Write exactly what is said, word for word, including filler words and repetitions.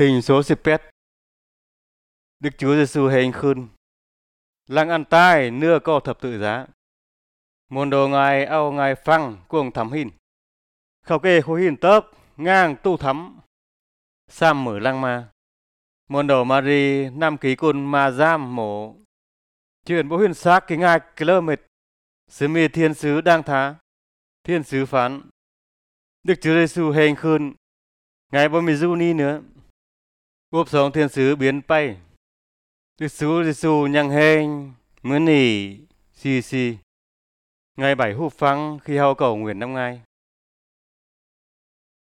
Hình số mười tám. Đức Chúa Giêsu hình khôn. Lăng ăn tai nưa co thập tự giá. Môn đồ ngài ao ngài phăng cuồng thắm hình. Khảo kê khối hình tớp ngang tu thắm. Sam mở lăng ma. Môn đồ Mary nam ký côn ma giam mổ. Chuyện bố huyền xác cái ngài km. Sứ mê thiên sứ đang thá. Thiên sứ phán. Đức Chúa Giêsu hình khôn. Ngài bố mì du ni nữa. Úp sống thiên sứ biến bay. Đức Chúa Giêsu nhang hình. Mướn nỉ. Xì xì. Ngài bảy hụp phăng khi hao cầu nguyện năm ngài.